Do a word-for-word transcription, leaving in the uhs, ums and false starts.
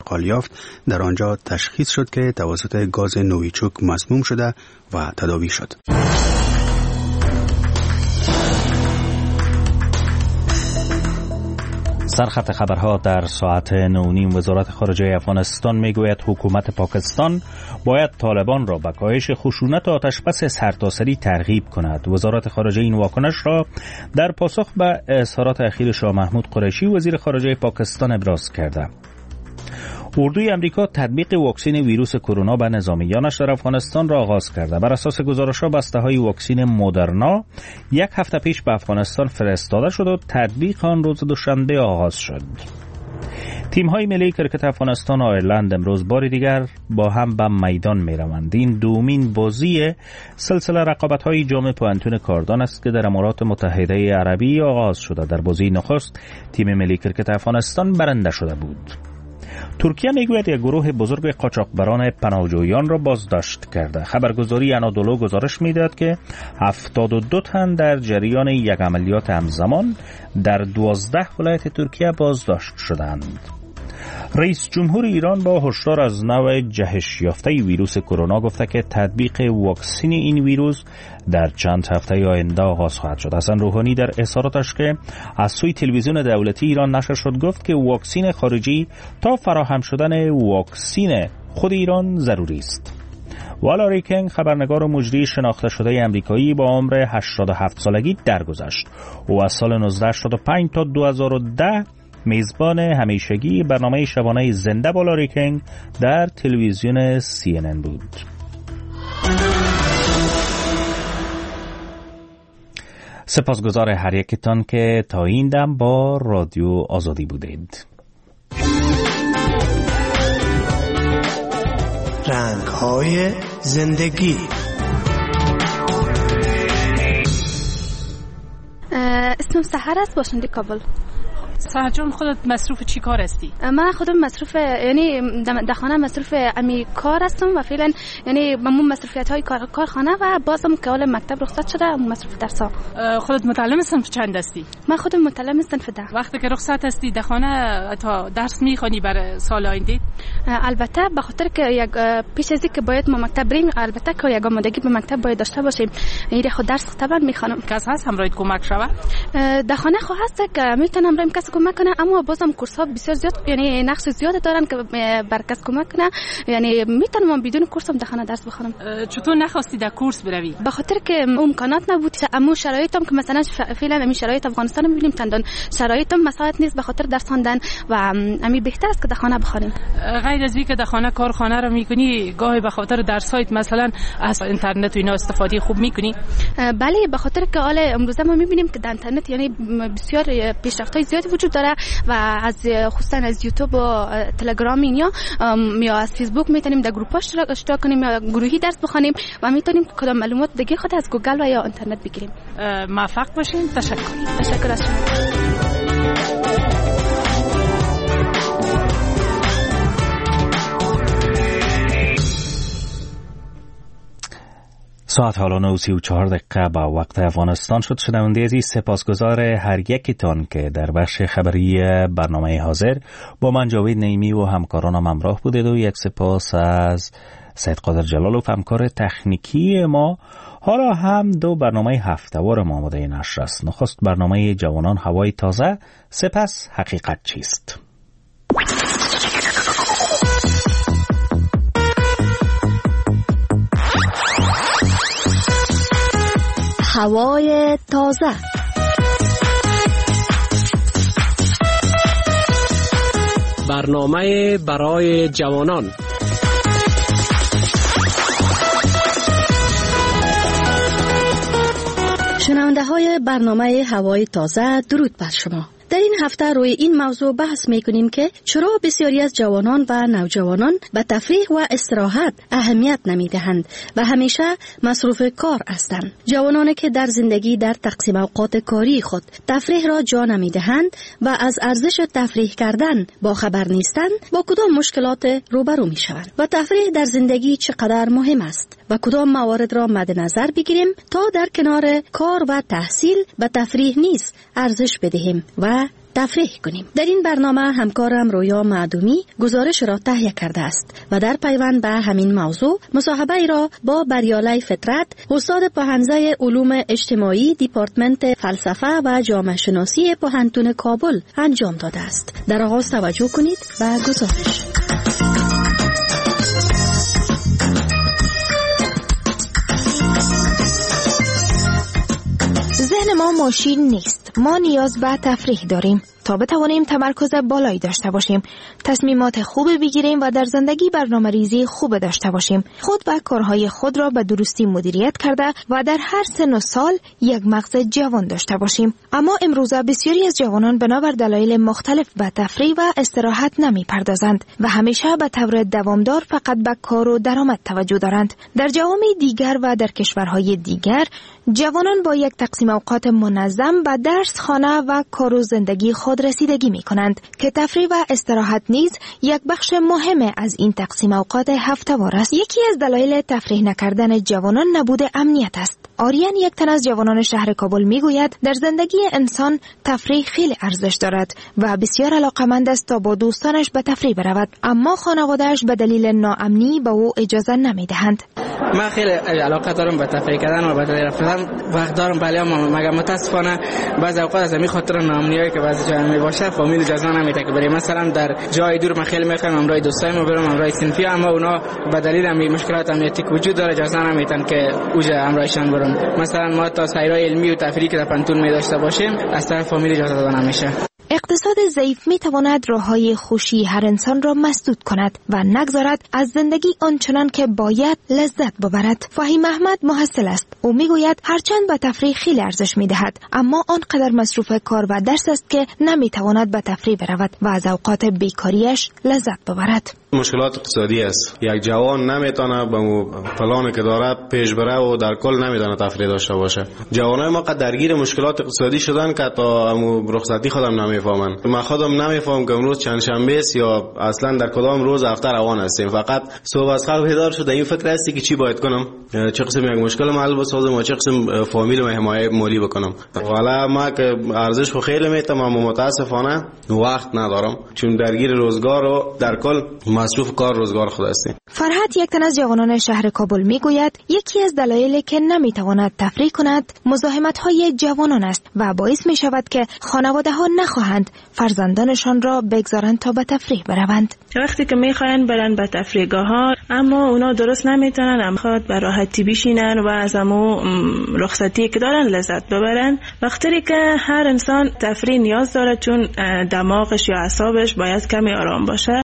انتقال یافت در آنجا تشخیص شد که توسط گاز نویچوک مسموم شده و تداوی شد. سرخط خبرها در ساعت نه و نیم. وزارت خارجه افغانستان میگوید حکومت پاکستان باید طالبان را به کاهش خشونت و آتشبس سرتاسری ترغیب کند. وزارت خارجه این واکنش را در پاسخ به اظهارات اخیر شاه محمود قریشی وزیر خارجه پاکستان ابراز کرده. اردوی امریکا تطبیق واکسن ویروس کرونا به نظامیانش در افغانستان را آغاز کرده. بر اساس گزارش‌ها بسته‌های واکسن مدرنا یک هفته پیش به افغانستان فرستاده شد و تطبیق آن روز دوشنبه آغاز شد. تیم‌های ملی کرکت افغانستان و آیرلند امروز بار دیگر با هم به میدان می‌روند. این دومین بازی سلسله رقابت‌های جام پوانتون کاردان است که در امارات متحده عربی آغاز شده. در بازی نخست تیم ملی کرکت افغانستان برنده شده بود. ترکیه میگوید یک گروه بزرگ قاچاقبران پناهجویان را بازداشت کرده. خبرگزاری انادولو گزارش میدهد که هفتاد و دو تن در جریان یک عملیات همزمان در دوازده ولایت ترکیه بازداشت شدند. رئیس جمهور ایران با هشدار از نوع جهش یافته ویروس کرونا گفته که تطبیق واکسن این ویروس در چند هفته آینده آغاز خواهد شد. حسن روحانی در اظهاراتش که از سوی تلویزیون دولتی ایران نشر شد گفت که واکسن خارجی تا فراهم شدن واکسن خود ایران ضروری است. والاری کینگ خبرنگار و مجری شناخته شده آمریکایی با عمر هشتاد و هفت سالگی درگذشت. او از سال نوزده هشتاد و پنج تا دو هزار و ده میزبان همیشگی برنامه شبانه زنده با لاری کینگ در تلویزیون سی ان ان بود. سپاسگزار هر یکتان که تا این دم با رادیو آزادی بودید. رنگ‌های زندگی. اسمم سحر است، باشنده کابل. سحر جان، خودت مصروف چی کار هستی؟ من خودم مصروف یعنی در خانه مصروف امی کار هستم و فعلا یعنی من مصروفیت های کار کارخانه و بازم که حال مکتب رخصت شده مصروف درس ها. خودت متعلم صنف چند هستی؟ من خودم متعلم صنف ده. وقتی که رخصت هستی در خانه تا درس میخونی برای سال آینده؟ البته به خاطر که یک پیش از اینکه باید ما مکتب بریم البته که یک آمادگی به مکتب باید داشته باشیم. یعنی خود درس طبعا میخونم. کس هست همراهت کمک شوه؟ در خانه خو هست که میتونم بریم کس کمک کنه، اما بازم کورس ها بسیار زیاد یعنی نقش زیاد دارن که بر کس کمک کنه. یعنی میتونم بدون کورس هم در خانه درس بخونم. چطور نخواستی در کورس بروی؟ به خاطر که امکانات نبود. اما شرایطم که مثلا فعلا همین شرایط افغانستان رو میبینیم چندان شرایطم مساعد نیست به خاطر درس خواندن و همین بهتر است که در خانه بخونیم. غیر از اینکه در خانه کارخانه رو میکنی، گاهی به خاطر درسایت مثلا از اینترنت و اینا استفاده خوب میکنی؟ بله، به خاطر که حال امروزه ما میبینیم که در اینترنت یعنی بسیار پیشرفت‌های زیادی وجود داره و از خصوصا از یوتیوب و تلگرام یا یا از فیسبوک میتونیم در گروپ ها اشتراک کنیم یا گروهی درس بخونیم و میتونیم کدام معلومات دیگه خود از گوگل و یا اینترنت بگیریم. موفق باشین. تشکر. تشکر از شما. ساعت حالا نه و سی و چهار دقیقه با وقت افغانستان شد. شنونده عزیز، سپاسگزار هر یکتان که در بخش خبری برنامه حاضر با من جاوید نعیمی و همکارانم همراه بودید و یک سپاس از سید قادر جلالوف همکار تکنیکی ما. حالا هم دو برنامه هفته‌وار ما آماده نشر است. نخست برنامه جوانان هوای تازه، سپس حقیقت چیست. هوای تازه. برنامه برای جوانان. شنونده های برنامه هوای تازه، درود بر شما. در این هفته روی این موضوع بحث می‌کنیم که چرا بسیاری از جوانان و نوجوانان به تفریح و استراحت اهمیت نمی‌دهند و همیشه مصروف کار هستند. جوانانی که در زندگی در تقسیم اوقات کاری خود تفریح را جا نمی‌دهند و از ارزش تفریح کردن با خبر نیستند، با کدام مشکلات روبرو می‌شوند و تفریح در زندگی چقدر مهم است و کدام موارد را مد نظر بگیریم تا در کنار کار و تحصیل به تفریح نیز ارزش بدهیم و تفریح کنیم. در این برنامه همکارم رویا معدومی گزارش را تهیه کرده است و در پیوند به همین موضوع مصاحبه ای را با بریالی فطرت، استاد پوهنځی علوم اجتماعی دیپارتمنت فلسفه و جامعه شناسی پوهنتون کابل انجام داده است. در آغاز توجه کنید به گزارش. ذهن ما ماشین نیست. ما نیاز به تفریح داریم تا بتوانیم تمرکز بالایی داشته باشیم، تصمیمات خوب بگیریم و در زندگی برنامه‌ریزی خوب داشته باشیم، خود و کارهای خود را به درستی مدیریت کرده و در هر سن و سال یک مغز جوان داشته باشیم. اما امروزه بسیاری از جوانان بنابر دلایل مختلف به تفریح و استراحت نمی پردازند و همیشه به طور دوامدار فقط به کار و درآمد توجه دارند. در جوامع دیگر و در کشورهای دیگر جوانان با یک تقسیم اوقات منظم به درس، خانه و کار و زندگی خود رسیدگی می کنند که تفریح و استراحت نیز یک بخش مهم از این تقسیم اوقات هفته‌وار است. یکی از دلایل تفریح نکردن جوانان نبود امنیت است. آریان، یک تن از جوانان شهر کابل، می گوید در زندگی انسان تفریح خیلی ارزش دارد و بسیار علاقمند است تا با دوستانش به تفریح برود، اما خانواده‌اش به دلیل ناامنی به او اجازه نمی دهند. من خیلی علاقه دارم به تفریح کردن و به تفریح رفتن، وقت دارم، ولی مگر متاسفانه بعضی اوقات از همین خاطر ناامنیایی که بعضی جا می باشه فامیل اجازه نمیده که بریم. مثلا در جای دور من خیلی میخوام امروز دوستایم برم، امروز صنفی، اما اونا به دلیل همین مشکلات امنیتی که وجود داره اجازه نمیدن که اوجا امروزشان برم. مثلا ما تا سیرای علمی و تفریحی که در پنتون می داشته باشیم از طرف فامیل اجازه داده نمیشه. اقتصاد ضعیف می تواند راههای خوشی هر انسان را مسدود کند و نگذارد از زندگی آنچنان که باید لذت ببرد. فهیم احمد محصل است. او می گوید هرچند به تفریح خیلی ارزش می دهد، اما آنقدر مصروف کار و درس است که نمی تواند به تفریح برود و از اوقات بیکاریش لذت ببرد. مشکلات اقتصادی است. یک جوان نمیتونه به پلانی که داره پیش بره و در کل نمیتونه تفریح داشته باشه. جوانای ما قد درگیر مشکلات اقتصادی شدن که تا رخصتی خودم نمیفهمن. من خودم نمیفهم که امروز چند شنبه است یا اصلا در کدام روز هفته روان هستیم. فقط صبح از خواب بیدار شده این فکر هستی که چی باید کنم، چه قسم یک مشکل حل بسازم و چه قسم فامیل و حمایت مالی بکنم. والا ما که ارزش خو خیلی میتم، اما متاسفانه وقت ندارم چون درگیر روزگار و در کل مصروف کار روزگار خود هستیم. فرحت، یک تن از جوانان شهر کابل، میگوید یکی از دلایلی که نمیتواند تفریح کند مزاحمت‌های جوانان است و باعث می شود که خانواده‌ها نخواهند فرزندانشان را بگذارند تا به تفریح بروند. وقتی که میخواین برن به تفریحگاه‌ها اما اونا درست نمیتونن، میخواد به راحتی بشینن و از امو رخصتی که دارن لذت ببرن. وقتی که هر انسان تفریح نیاز داره چون دماغش یا اعصابش باید کمی آرام باشه.